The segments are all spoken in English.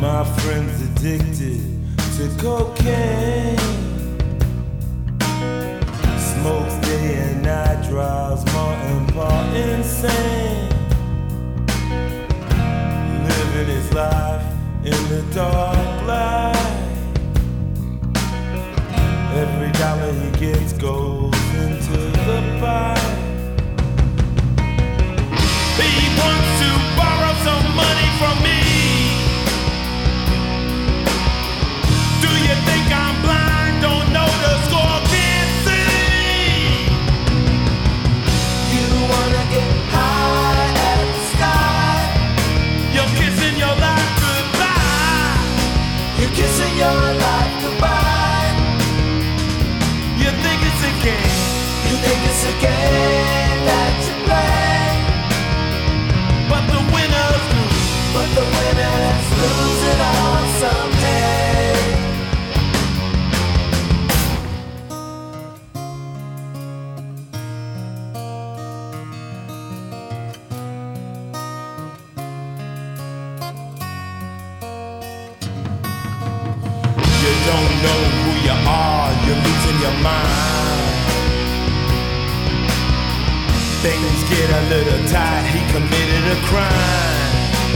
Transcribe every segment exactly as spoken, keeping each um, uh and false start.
My friend's addicted to cocaine. Smokes day and night, drives Martin Paul insane. Living his life in the dark light. Every dollar he gets goes into the pie. He wants to borrow some money from me. Do you think I'm blind? Don't know the score, can't see. You wanna get high at the sky. You're kissing your life goodbye. You're kissing your life goodbye. You think it's a game. You think it's a game that you play. But the winners lose. But the winners lose it all someday. You don't know who you are, you're losing your mind. Things get a little tight, he committed a crime.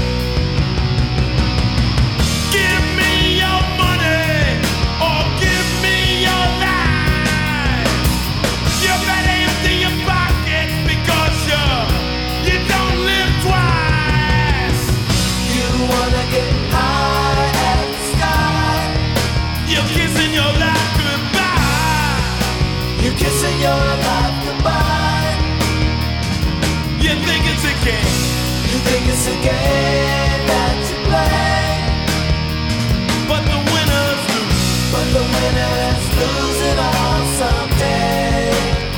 Give me your money, or give me your life. You better empty your pockets because you, you don't live twice. You wanna get high at the sky. You're kissing your life goodbye. You're kissing your life goodbye. You think it's a game. You think it's a game that you play. But the winners lose. But the winners lose it all someday.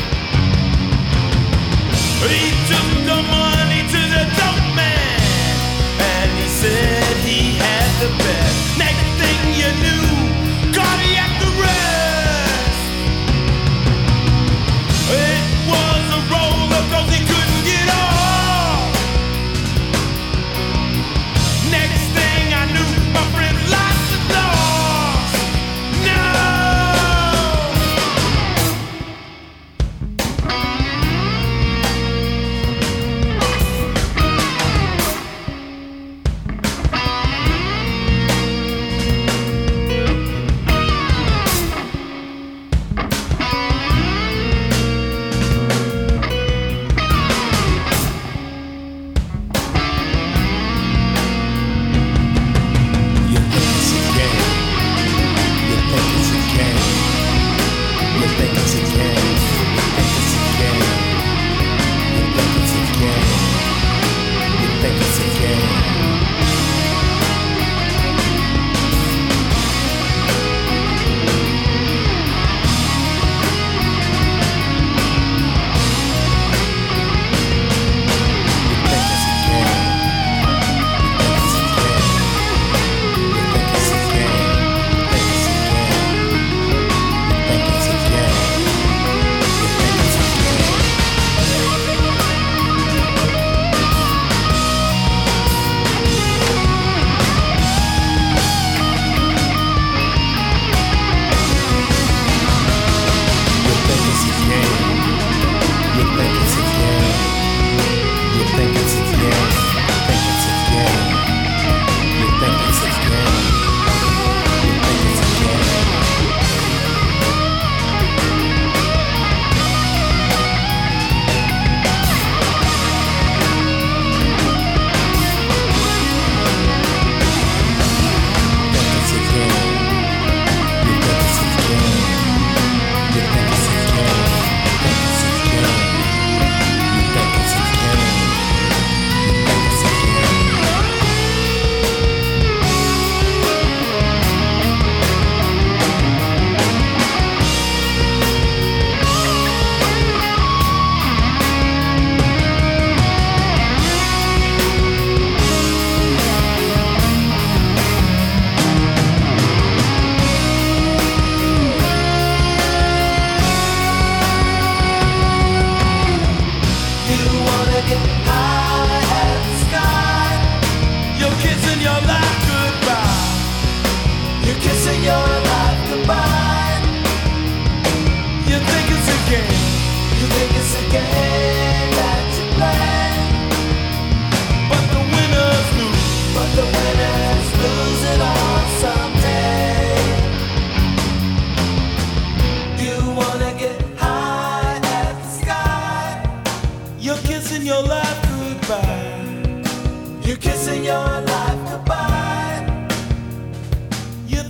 He took the money to the dope man, and he said he had the best. Next thing you knew, cardiac arrest. It was a roller 'cause he couldn't get off.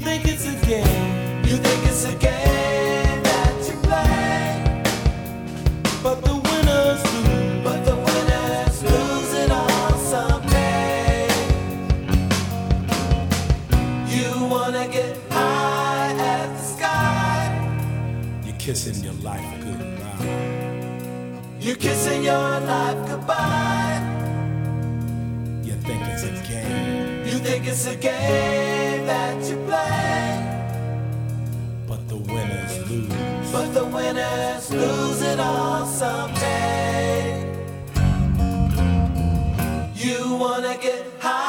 think it's a game, You think it's a game that you play, but the winners lose. but the winners lose it all someday. You wanna get high at the sky. You're kissing your life goodbye. You're kissing your life goodbye. You think it's a game, You think it's a game that you play, but the winners lose. but the winners lose it all someday. You wanna get high